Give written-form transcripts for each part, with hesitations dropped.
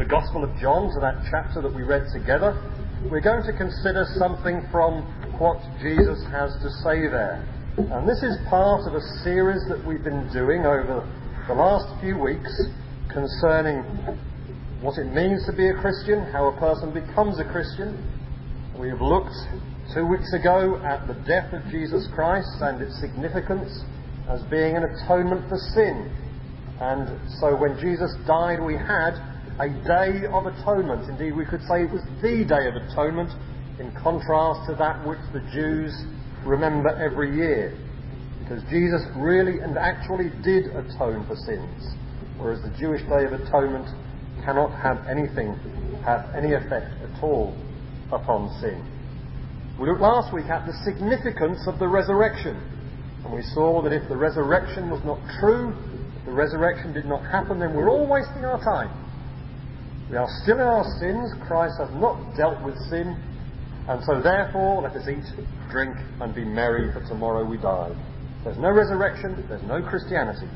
Gospel of John, to that chapter that we read together, we're going to consider something from what Jesus has to say there. And this is part of a series that we've been doing over the last few weeks concerning what it means to be a Christian, how a person becomes a Christian. We have looked 2 weeks ago at the death of Jesus Christ and its significance as being an atonement for sin. And so when Jesus died, we had a day of atonement. Indeed, we could say it was the Day of Atonement, in contrast to that which the Jews remember every year. Because Jesus really and actually did atone for sins, whereas the Jewish Day of Atonement cannot have any effect at all upon sin. We looked last week at the significance of the resurrection, and we saw that if the resurrection was not true, if the resurrection did not happen, then we're all wasting our time. We are still in our sins. Christ has not dealt with sin, and so therefore let us eat, drink and be merry, for tomorrow we die. There's no resurrection, there's no Christianity.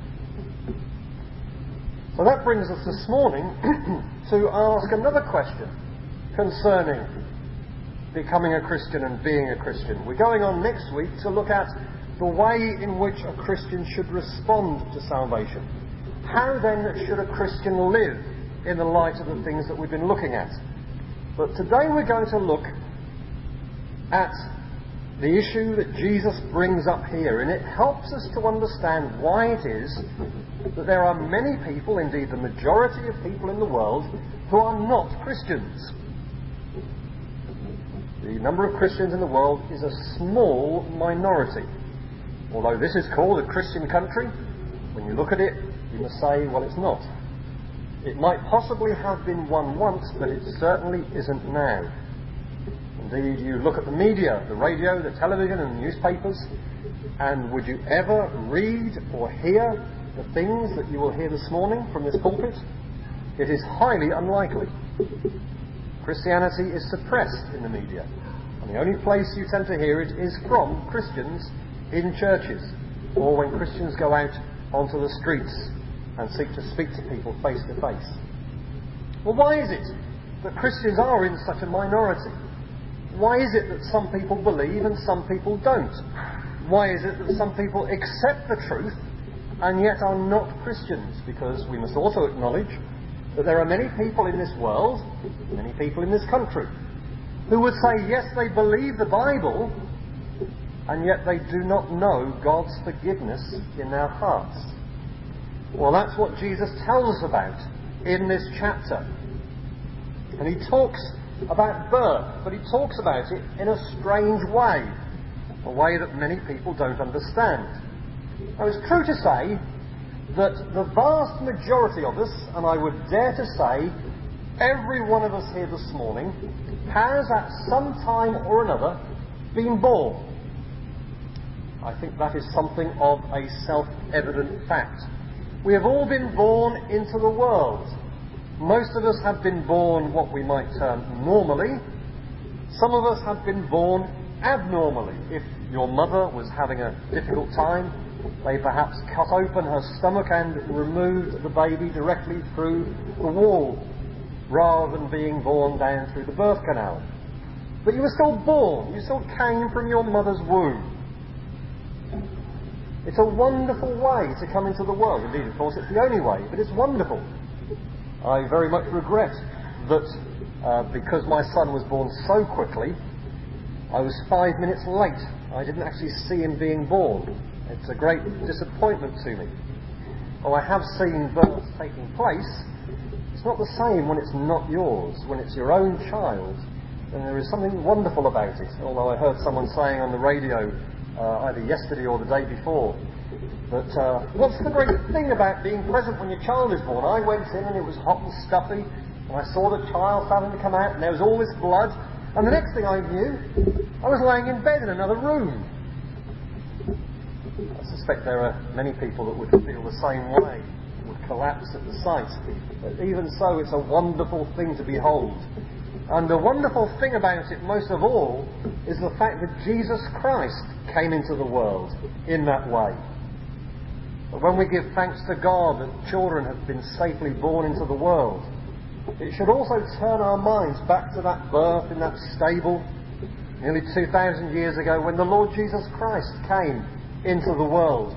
So that brings us this morning to ask another question concerning becoming a Christian and being a Christian. We're going on next week to look at the way in which a Christian should respond to salvation. How then should a Christian live in the light of the things that we've been looking at? But today we're going to look at the issue that Jesus brings up here, and it helps us to understand why it is that there are many people, indeed the majority of people in the world, who are not Christians. The number of Christians in the world is a small minority. Although this is called a Christian country, when you look at it, you must say, well, it's not. It might possibly have been one once, but it certainly isn't now. Indeed, you look at the media, the radio, the television and the newspapers, and would you ever read or hear the things that you will hear this morning from this pulpit? It is highly unlikely. Christianity is suppressed in the media, and the only place you tend to hear it is from Christians in churches, or when Christians go out onto the streets and seek to speak to people face to face. Well, why is it that Christians are in such a minority? Why is it that some people believe and some people don't? Why is it that some people accept the truth and yet are not Christians? Because we must also acknowledge that there are many people in this world, many people in this country, who would say, yes, they believe the Bible, and yet they do not know God's forgiveness in their hearts. Well, that's what Jesus tells us about in this chapter. And he talks about birth, but he talks about it in a strange way, a way that many people don't understand. Now, it's true to say that the vast majority of us, and I would dare to say every one of us here this morning, has at some time or another been born. I think that is something of a self-evident fact. We have all been born into the world. Most of us have been born what we might term normally. Some of us have been born abnormally. If your mother was having a difficult time, they perhaps cut open her stomach and removed the baby directly through the wall, rather than being born down through the birth canal. But you were still born. You still came from your mother's womb. It's a wonderful way to come into the world. Indeed, of course, it's the only way, but it's wonderful. I very much regret that because my son was born so quickly, I was 5 minutes late. I didn't actually see him being born. It's a great disappointment to me. Oh, I have seen births taking place. It's not the same when it's not yours. When it's your own child, then there is something wonderful about it. Although I heard someone saying on the radio either yesterday or the day before that what's the great thing about being present when your child is born? I went in and it was hot and stuffy, and I saw the child starting to come out, and there was all this blood, and the next thing I knew, I was laying in bed in another room. I suspect there are many people that would feel the same way, would collapse at the sight. But even so, it's a wonderful thing to behold. And the wonderful thing about it, most of all, is the fact that Jesus Christ came into the world in that way. But when we give thanks to God that children have been safely born into the world, It should also turn our minds back to that birth in that stable nearly 2,000 years ago when the Lord Jesus Christ came into the world.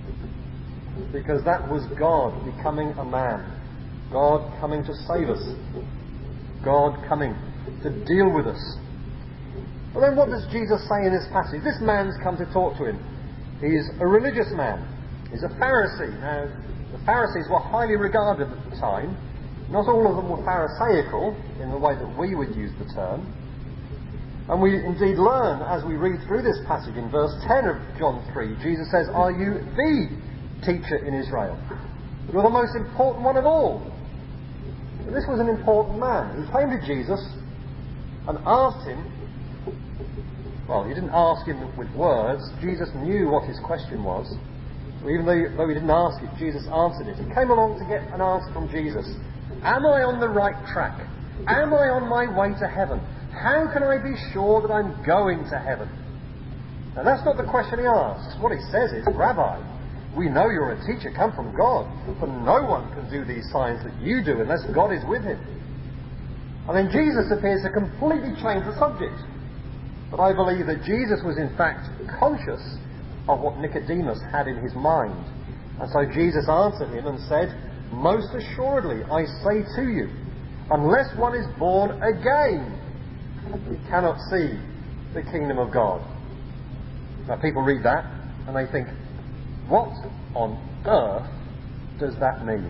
Because that was God becoming a man. God coming to save us. God coming to deal with us. But then what does Jesus say in this passage? This man's come to talk to him. He's a religious man. He's a Pharisee. Now, the Pharisees were highly regarded at the time. Not all of them were Pharisaical in the way that we would use the term. And we indeed learn as we read through this passage in verse 10 of John 3, Jesus says, "Are you the teacher in Israel? You're the most important one of all." And this was an important man. He came to Jesus and asked him, well, he didn't ask him with words. Jesus knew what his question was. So even though he didn't ask it, Jesus answered it. He came along to get an answer from Jesus. Am I on the right track? Am I on my way to heaven? How can I be sure that I'm going to heaven? Now that's not the question he asks. What he says is, "Rabbi, we know you're a teacher come from God, for no one can do these signs that you do unless God is with him." And then Jesus appears to completely change the subject. But I believe that Jesus was in fact conscious of what Nicodemus had in his mind. And so Jesus answered him and said, "Most assuredly, I say to you, unless one is born again, he cannot see the kingdom of God." Now people read that and they think, what on earth does that mean?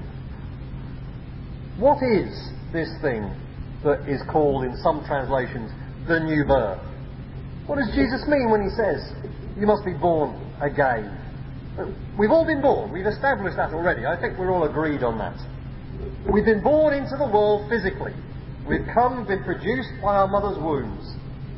What is this thing that is called in some translations the new birth? What does Jesus mean when he says you must be born again? We've all been born. We've established that already. I think we're all agreed on that. We've been born into the world physically. We've been produced by our mother's wombs.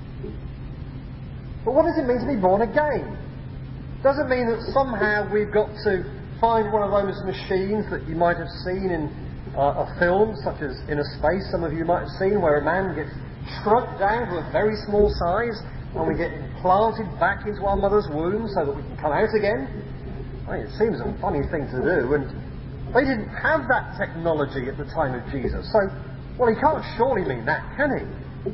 But what does it mean to be born again? Does it mean that somehow we've got to find one of those machines that you might have seen in a film, such as Inner Space, some of you might have seen, where a man gets shrunk down to a very small size and we get implanted back into our mother's womb so that we can come out again? I mean, it seems a funny thing to do, and they didn't have that technology at the time of Jesus. So, well, he can't surely mean that, can he?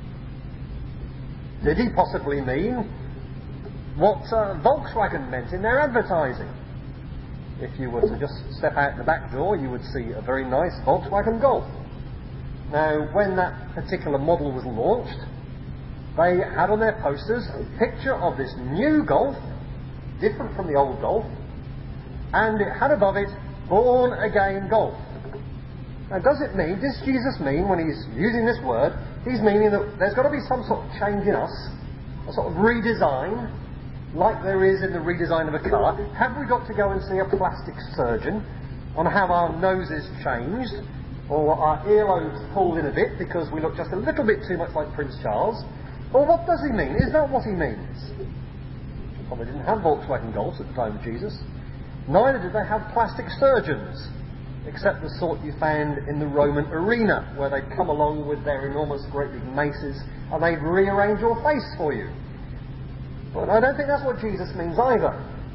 Did he possibly mean what Volkswagen meant in their advertising? If you were to just step out the back door, you would see a very nice Volkswagen Golf. Now, when that particular model was launched, they had on their posters a picture of this new Golf, different from the old Golf, and it had above it, "Born Again Golf." Now, does Jesus mean, when he's using this word, he's meaning that there's got to be some sort of change in us, a sort of redesign, like there is in the redesign of a car? Have we got to go and see a plastic surgeon on how our nose is changed, or our earlobes pulled in a bit because we look just a little bit too much like Prince Charles? Or what does he mean? Is that what he means? Well, they didn't have Volkswagen Golfs at the time of Jesus. Neither did they have plastic surgeons, except the sort you found in the Roman arena, where they'd come along with their enormous great big maces and they'd rearrange your face for you. But I don't think that's what Jesus means either.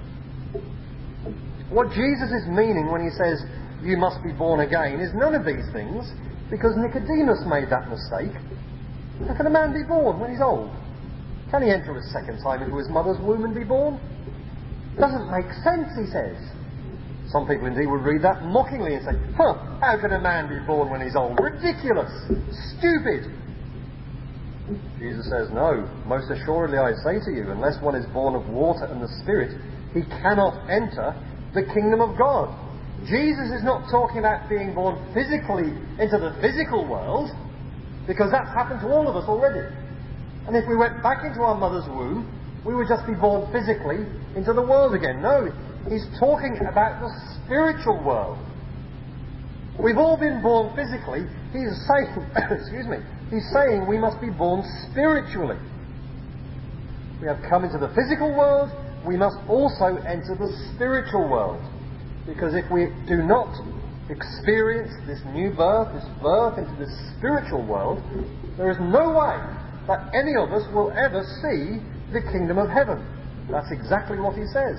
What Jesus is meaning when he says, "You must be born again," is none of these things, because Nicodemus made that mistake. How can a man be born when he's old? Can he enter a second time into his mother's womb and be born? Doesn't make sense, he says. Some people indeed would read that mockingly and say, how can a man be born when he's old? Ridiculous! Stupid! Jesus says, "No, most assuredly I say to you, unless one is born of water and the Spirit, he cannot enter the kingdom of God." Jesus is not talking about being born physically into the physical world, because that's happened to all of us already. And if we went back into our mother's womb, we would just be born physically into the world again. No, he's talking about the spiritual world. We've all been born physically. He's saying, he's saying we must be born spiritually. We have come into the physical world, we must also enter the spiritual world. Because if we do not experience this new birth, this birth into the spiritual world, there is no way that any of us will ever see the kingdom of heaven. That's exactly what he says.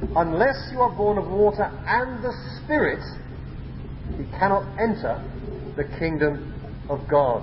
Unless you are born of water and the Spirit, you cannot enter the kingdom of God.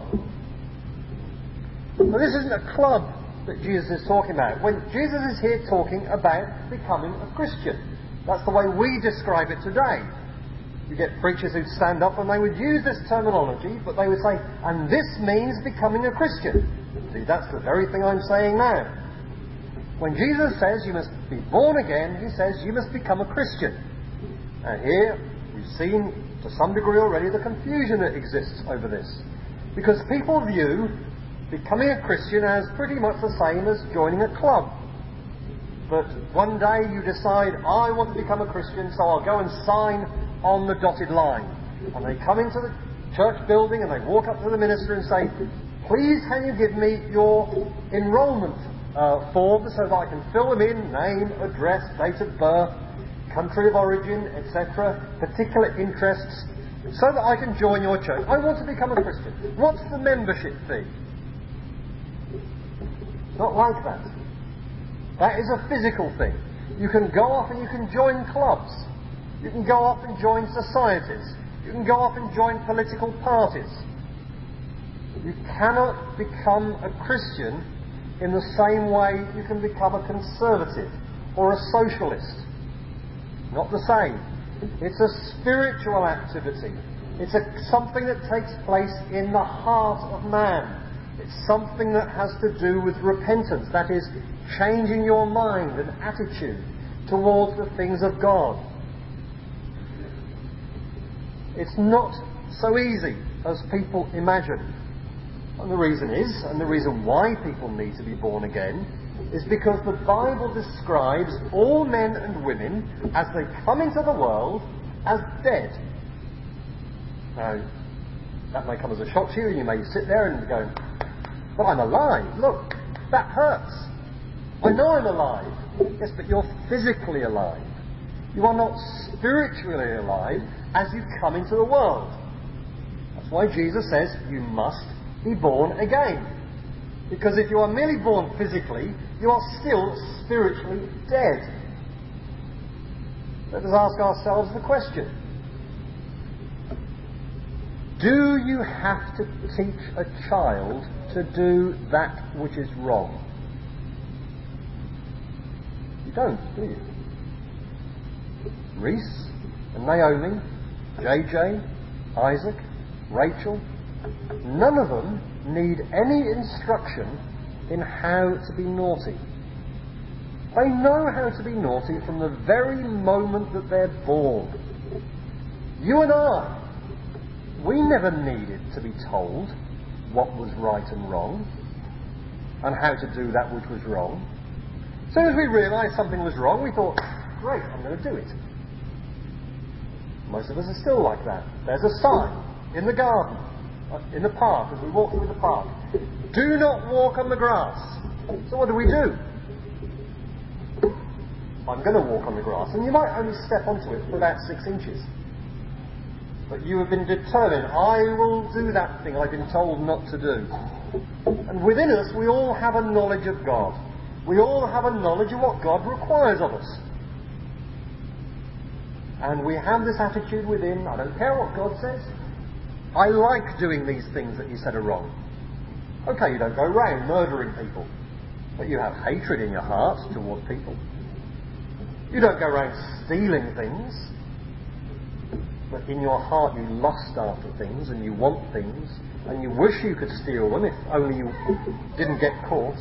Now, this isn't a club that Jesus is talking about. When Jesus is here talking about becoming a Christian, that's the way we describe it today. You get preachers who'd stand up and they would use this terminology, but they would say, and this means becoming a Christian. See, that's the very thing I'm saying now. When Jesus says you must be born again, he says you must become a Christian. And here we've seen to some degree already the confusion that exists over this. Because people view becoming a Christian as pretty much the same as joining a club. But one day you decide, I want to become a Christian, so I'll go and sign on the dotted line. And they come into the church building and they walk up to the minister and say, please can you give me your enrolment form so that I can fill them in, name, address, date of birth, country of origin, etc., particular interests, so that I can join your church. I want to become a Christian. What's the membership fee? Not like that. That is a physical thing. You can go off and you can join clubs. You can go off and join societies. You can go off and join political parties. You cannot become a Christian in the same way you can become a conservative or a socialist. Not the same. It's a spiritual activity. It's something that takes place in the heart of man. It's something that has to do with repentance. That is, changing your mind and attitude towards the things of God. It's not so easy as people imagine. And the reason is, and the reason why people need to be born again, is because the Bible describes all men and women as they come into the world as dead. Now, that may come as a shock to you, and you may sit there and go, but I'm alive. Look, that hurts. I know I'm alive. Yes, but you're physically alive. You are not spiritually alive as you come into the world. That's why Jesus says you must be born again. Because if you are merely born physically, you are still spiritually dead. Let us ask ourselves the question. Do you have to teach a child to do that which is wrong? You don't, do you? Reese and Naomi, JJ, Isaac, Rachel, none of them need any instruction in how to be naughty. They know how to be naughty from the very moment that they're born. You and I, we never needed to be told what was right and wrong and how to do that which was wrong. As soon as we realised something was wrong, we thought, great, I'm going to do it. Most of us are still like that. There's a sign in the garden, in the park, as we walk through the park. Do not walk on the grass. So what do? I'm going to walk on the grass, and you might only step onto it for about 6 inches. But you have been determined, I will do that thing I've been told not to do. And within us, we all have a knowledge of God. We all have a knowledge of what God requires of us. And we have this attitude within, I don't care what God says. I like doing these things that you said are wrong. Okay, you don't go around murdering people, but you have hatred in your heart toward people. You don't go around stealing things, but in your heart you lust after things and you want things and you wish you could steal them if only you didn't get caught.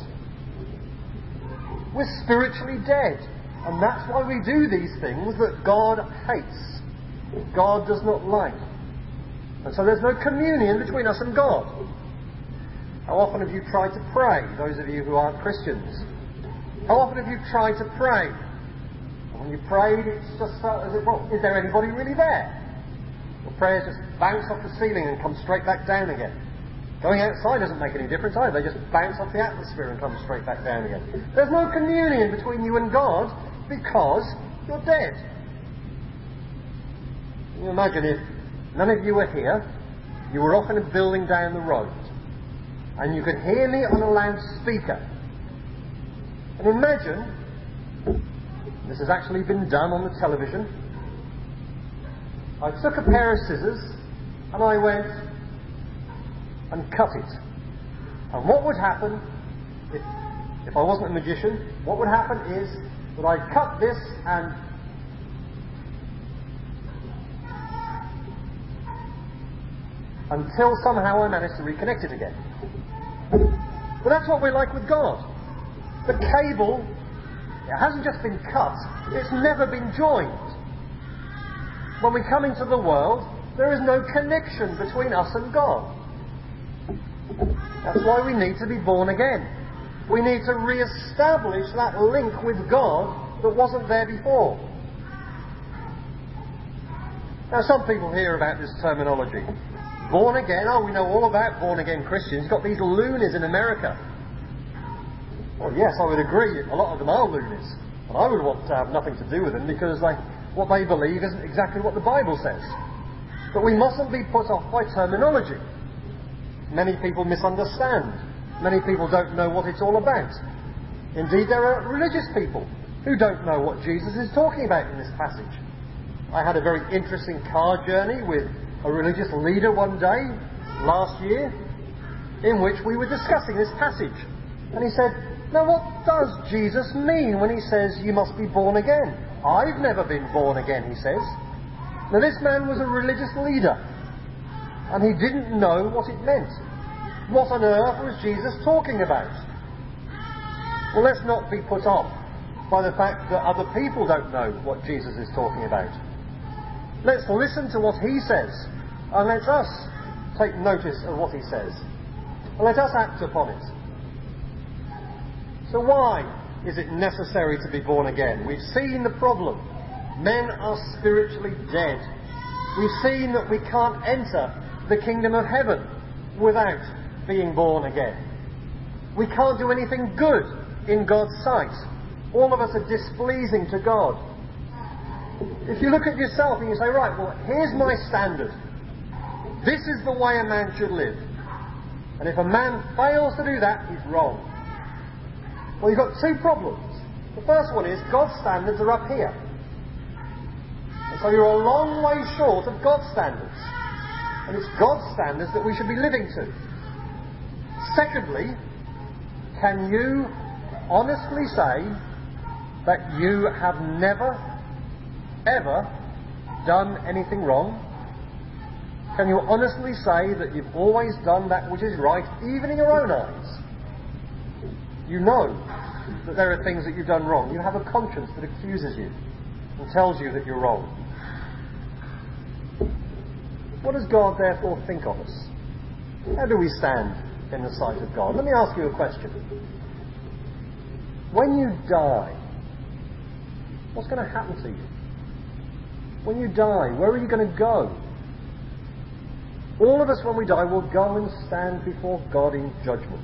We're spiritually dead, and that's why we do these things that God hates, God does not like. And so there's no communion between us and God. How often have you tried to pray, those of you who aren't Christians? How often have you tried to pray? And when you prayed, it's just felt as if, well, is there anybody really there? Well, prayers just bounce off the ceiling and come straight back down again. Going outside doesn't make any difference either. They just bounce off the atmosphere and come straight back down again. There's no communion between you and God because you're dead. Can you imagine if none of you were here, you were off in a building down the road, and you could hear me on a loudspeaker. And imagine, this has actually been done on the television, I took a pair of scissors and I went, and cut it. And what would happen if I wasn't a magician? What would happen is that I'd cut this and until somehow I managed to reconnect it again. But that's what we're like with God. The cable, it hasn't just been cut, it's never been joined. When we come into the world, there is no connection between us and God. That's why we need to be born again. We need to re-establish that link with God that wasn't there before. Now, some people hear about this terminology. Born again, we know all about born again Christians. You've got these loonies in America. Well, yes, I would agree, a lot of them are loonies. And I would want to have nothing to do with them because what they believe isn't exactly what the Bible says. But we mustn't be put off by terminology. Many people misunderstand. Many people don't know what it's all about. Indeed, there are religious people who don't know what Jesus is talking about in this passage. I had a very interesting car journey with a religious leader one day last year in which we were discussing this passage. And he said, now what does Jesus mean when he says you must be born again? I've never been born again, he says. Now this man was a religious leader and he didn't know what it meant. What on earth was Jesus talking about? Well, let's not be put off by the fact that other people don't know what Jesus is talking about. Let's listen to what he says, and let us take notice of what he says, and let us act upon it. So why is it necessary to be born again? We've seen the problem. Men are spiritually dead. We've seen that we can't enter the kingdom of heaven without being born again. We can't do anything good in God's sight. All of us are displeasing to God. If you look at yourself and you say, right, well, here's my standard. This is the way a man should live. And if a man fails to do that, he's wrong. Well, you've got two problems. The first one is God's standards are up here. And so you're a long way short of God's standards. And it's God's standards that we should be living to. Secondly, can you honestly say that you have never, ever done anything wrong? Can you honestly say that you've always done that which is right, even in your own eyes? You know that there are things that you've done wrong. You have a conscience that accuses you and tells you that you're wrong. What does God therefore think of us? How do we stand in the sight of God? Let me ask you a question. When you die, what's going to happen to you? When you die, where are you going to go? All of us, when we die, will go and stand before God in judgment.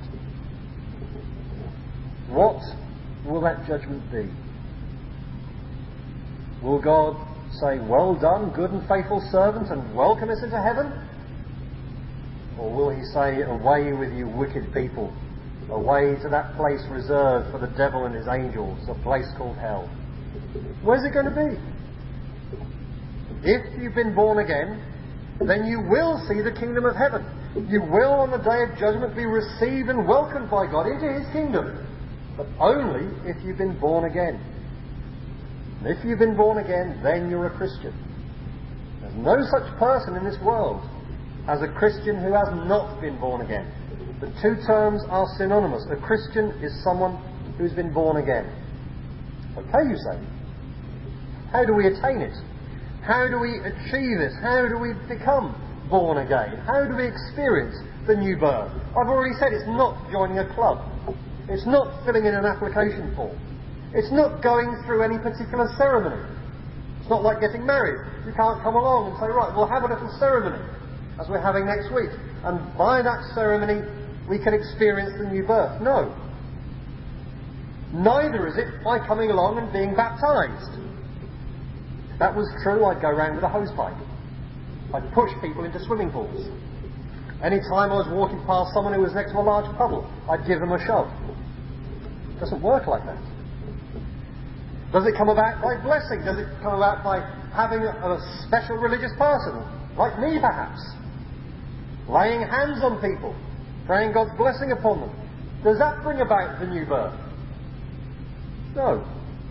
What will that judgment be? Will God say, well done, good and faithful servant, and welcome us into heaven? Or will he say, away with you wicked people, away to that place reserved for the devil and his angels, a place called hell? Where's it going to be? If you've been born again, then you will see the kingdom of heaven. You will, on the day of judgment, be received and welcomed by God into his kingdom. But only if you've been born again. And if you've been born again, then you're a Christian. There's no such person in this world as a Christian who has not been born again. The two terms are synonymous. A Christian is someone who's been born again. Okay, you say. How do we attain it? How do we achieve this? How do we become born again? How do we experience the new birth? I've already said it's not joining a club. It's not filling in an application form. It's not going through any particular ceremony. It's not like getting married. You can't come along and say, right, we'll have a little ceremony, as we're having next week. And by that ceremony, we can experience the new birth. No. Neither is it by coming along and being baptised. If that was true, I'd go around with a hosepipe. I'd push people into swimming pools. Any time I was walking past someone who was next to a large puddle, I'd give them a shove. It doesn't work like that. Does it come about by blessing? Does it come about by having a special religious person, like me perhaps? laying hands on people, praying God's blessing upon them. Does that bring about the new birth? No.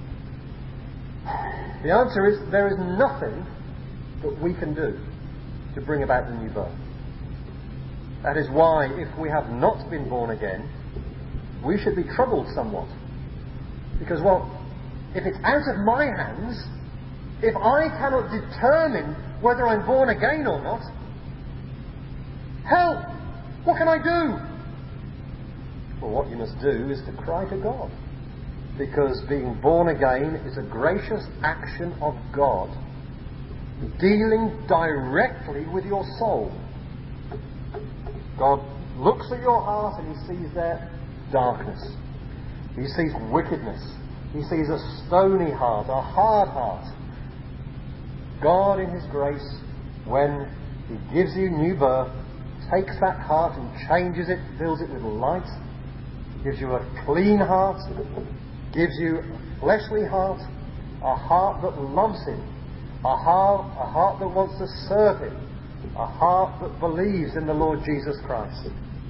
The answer is there is nothing that we can do to bring about the new birth. That is why, if we have not been born again, we should be troubled somewhat. Because, well, if it's out of my hands, if I cannot determine whether I'm born again or not, help! What can I do? Well, what you must do is to cry to God. Because being born again is a gracious action of God, dealing directly with your soul. God looks at your heart and He sees there darkness. He sees wickedness. He sees a stony heart, a hard heart. God, in His grace, when He gives you new birth, takes that heart and changes it, fills it with light, gives you a clean heart, gives you a fleshly heart, a heart that loves Him, a heart that wants to serve Him, a heart that believes in the Lord Jesus Christ.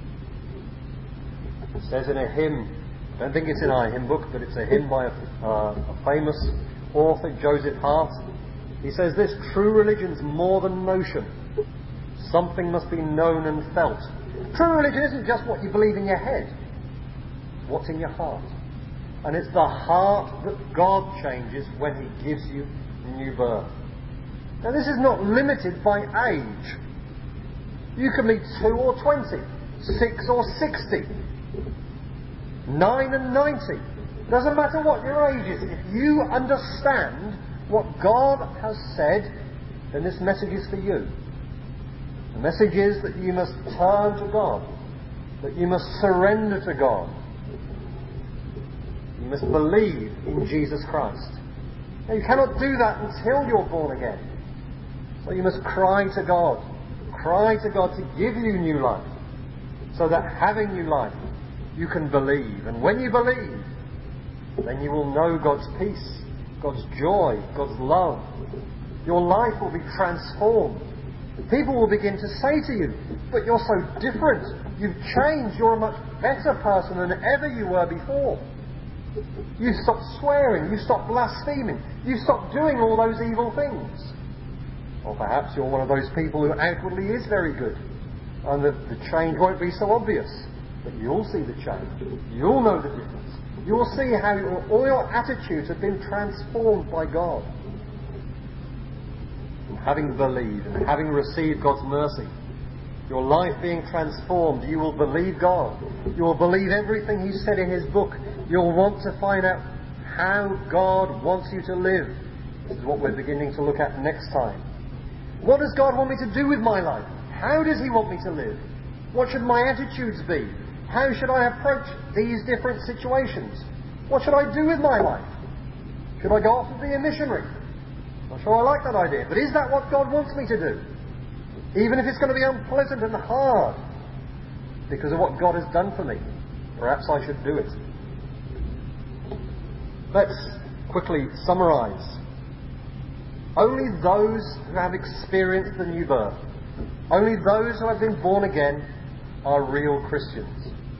It says in a hymn, I don't think it's in our hymn book, but it's a hymn by a famous author, Joseph Hart. He says this: true religion's more than notion. Something must be known and felt. True religion isn't just what you believe in your head. It's what's in your heart. And it's the heart that God changes when He gives you new birth. Now, this is not limited by age. You can be 2 or 20, 6 or 60, 9 and 90. Doesn't matter what your age is. If you understand what God has said, then this message is for you. The message is that you must turn to God, that you must surrender to God. You must believe in Jesus Christ. Now, you cannot do that until you're born again. So you must cry to God. Cry to God to give you new life, so that having new life, you can believe. And when you believe, then you will know God's peace, God's joy, God's love. Your life will be transformed. People will begin to say to you, but you're so different. You've changed. You're a much better person than ever you were before. You've stopped swearing. You've stopped blaspheming. You've stopped doing all those evil things. Or perhaps you're one of those people who outwardly is very good, and the change won't be so obvious. But you'll see the change. You'll know the difference. You'll see how all your attitudes have been transformed by God. And having believed and having received God's mercy, your life being transformed, you will believe God. You will believe everything He said in His book. You'll want to find out how God wants you to live. This is what we're beginning to look at next time. What does God want me to do with my life? How does He want me to live? What should my attitudes be? How should I approach these different situations? What should I do with my life? Should I go off and be a missionary? I'm sure I like that idea, but is that what God wants me to do? Even if it's going to be unpleasant and hard, because of what God has done for me, perhaps I should do it. Let's quickly summarise. Only those who have experienced the new birth, only those who have been born again, are real Christians.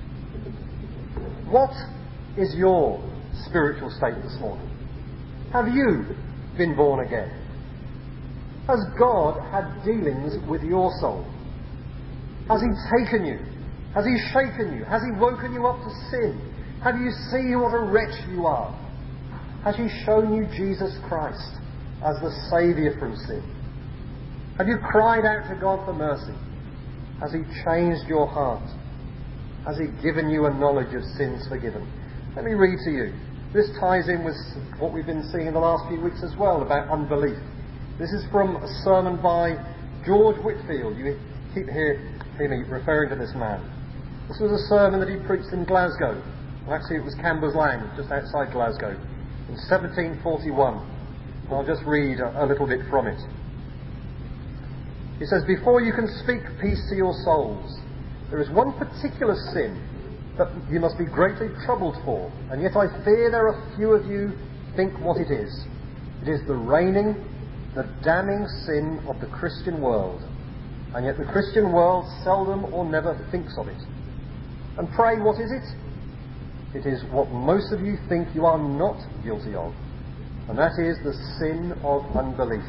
What is your spiritual state this morning? Have you been born again? Has God had dealings with your soul? Has He taken you? Has He shaken you? Has He woken you up to sin? Have you seen what a wretch you are? Has He shown you Jesus Christ as the Saviour from sin? Have you cried out to God for mercy? Has He changed your heart? Has He given you a knowledge of sins forgiven? Let me read to you. This ties in with what we've been seeing in the last few weeks as well about unbelief. This is from a sermon by George Whitfield. You keep hearing me referring to this man. This was a sermon that he preached in Glasgow. Well, actually, it was Campbell's Land, just outside Glasgow, in 1741. I'll just read a little bit from it. He says, "Before you can speak peace to your souls, there is one particular sin that you must be greatly troubled for, and yet I fear there are few of you think what it is. It is the reigning, the damning sin of the Christian world. and yet the Christian world seldom or never thinks of it. And pray, what is it? It is what most of you think you are not guilty of, and that is the sin of unbelief.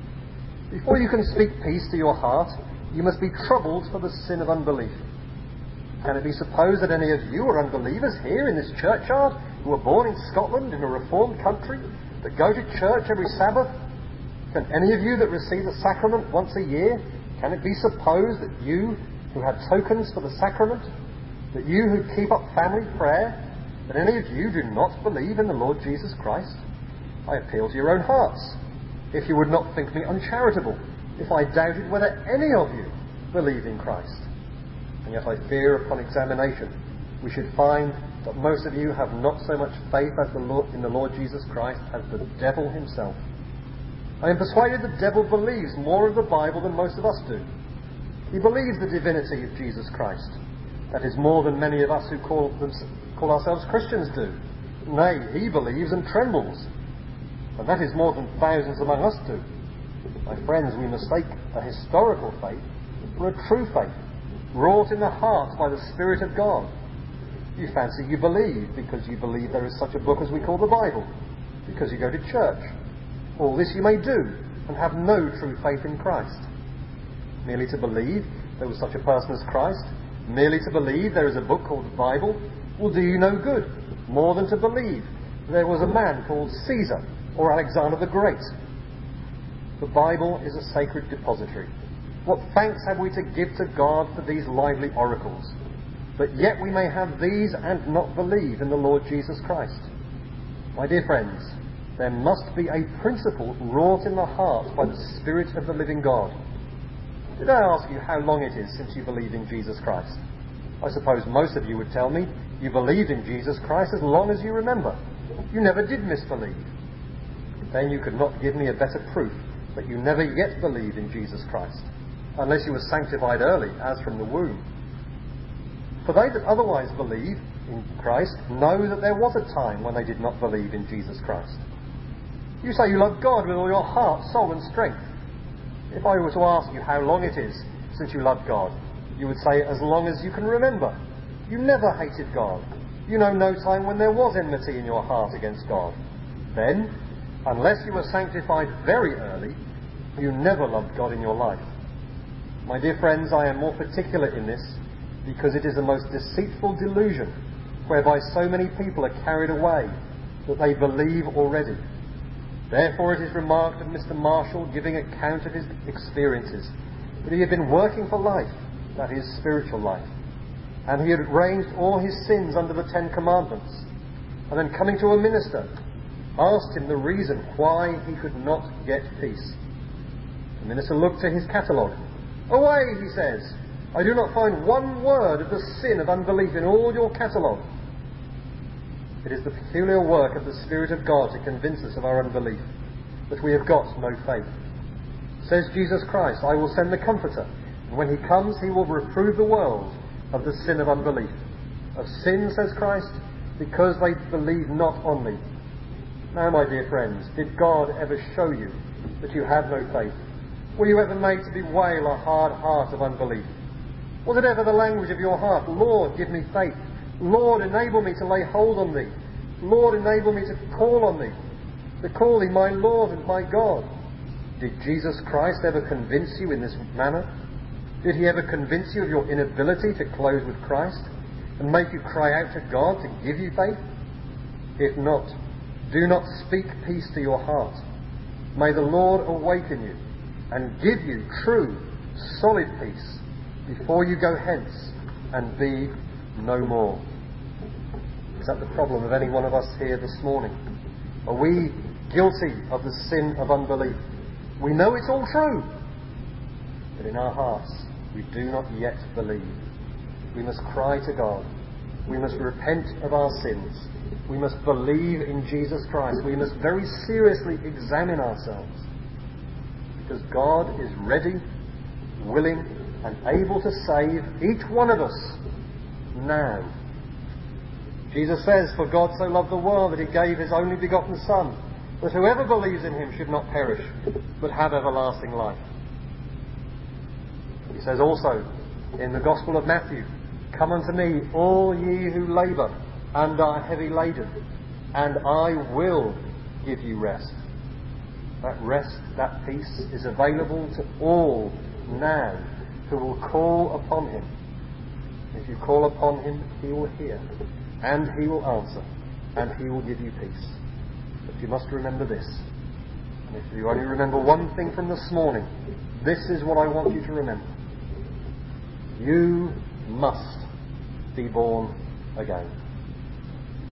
Before you can speak peace to your heart, you must be troubled for the sin of unbelief. Can it be supposed that any of you are unbelievers here in this churchyard, who were born in Scotland, in a reformed country, that go to church every Sabbath? Can any of you that receive the sacrament once a year, can it be supposed that you, who have tokens for the sacrament, that you who keep up family prayer, that any of you do not believe in the Lord Jesus Christ? I appeal to your own hearts, if you would not think me uncharitable, if I doubted whether any of you believe in Christ. And yet I fear upon examination we should find that most of you have not so much faith as in the Lord Jesus Christ as the devil himself. I am persuaded the devil believes more of the Bible than most of us do. He believes the divinity of Jesus Christ. That is more than many of us who call ourselves Christians do. Nay, he believes and trembles. And that is more than thousands among us do. My friends, we mistake a historical faith for a true faith, wrought in the heart by the Spirit of God. You fancy you believe because you believe there is such a book as we call the Bible, because you go to church. All this you may do, and have no true faith in Christ. Merely to believe there was such a person as Christ, merely to believe there is a book called the Bible, will do you no good, more than to believe there was a man called Caesar or Alexander the Great. The Bible is a sacred depository. What thanks have we to give to God for these lively oracles? But yet we may have these and not believe in the Lord Jesus Christ. My dear friends, there must be a principle wrought in the heart by the Spirit of the living God. Did I ask you how long it is since you believed in Jesus Christ? I suppose most of you would tell me you believed in Jesus Christ as long as you remember. You never did misbelieve. Then you could not give me a better proof that you never yet believed in Jesus Christ, unless you were sanctified early, as from the womb. For they that otherwise believe in Christ know that there was a time when they did not believe in Jesus Christ. You say you love God with all your heart, soul and strength. If I were to ask you how long it is since you loved God, you would say as long as you can remember. You never hated God. You know no time when there was enmity in your heart against God. Then, unless you were sanctified very early, you never loved God in your life. My dear friends, I am more particular in this because it is a most deceitful delusion whereby so many people are carried away that they believe already. Therefore it is remarked of Mr. Marshall, giving account of his experiences, that he had been working for life, that is, spiritual life, and he had arranged all his sins under the 10 Commandments, and then coming to a minister, asked him the reason why he could not get peace. The minister looked to his catalogue. "Away," he says, "I do not find one word of the sin of unbelief in all your catalogue." It is the peculiar work of the Spirit of God to convince us of our unbelief, that we have got no faith. Says Jesus Christ, "I will send the Comforter, and when he comes he will reprove the world of the sin of unbelief." Of sin, says Christ, because they believe not on me. Now, my dear friends, did God ever show you that you have no faith? Were you ever made to bewail a hard heart of unbelief? Was it ever the language of your heart, "Lord, give me faith. Lord, enable me to lay hold on thee. Lord, enable me to call on thee, to call thee my Lord and my God"? Did Jesus Christ ever convince you in this manner? Did he ever convince you of your inability to close with Christ and make you cry out to God to give you faith? If not, do not speak peace to your heart. May the Lord awaken you and give you true, solid peace before you go hence and be no more. Is that the problem of any one of us here this morning? Are we guilty of the sin of unbelief? We know it's all true, but in our hearts we do not yet believe. We must cry to God. We must repent of our sins. We must believe in Jesus Christ. We must very seriously examine ourselves, because God is ready, willing and able to save each one of us now. Jesus says, "For God so loved the world that he gave his only begotten Son, that whoever believes in him should not perish, but have everlasting life." He says also in the Gospel of Matthew, "Come unto me, all ye who labour and are heavy laden, and I will give you rest." That rest, that peace is available to all now who will call upon him. If you call upon him, he will hear, and he will answer, and he will give you peace. But you must remember this. And if you only remember one thing from this morning, this is what I want you to remember. You must be born again.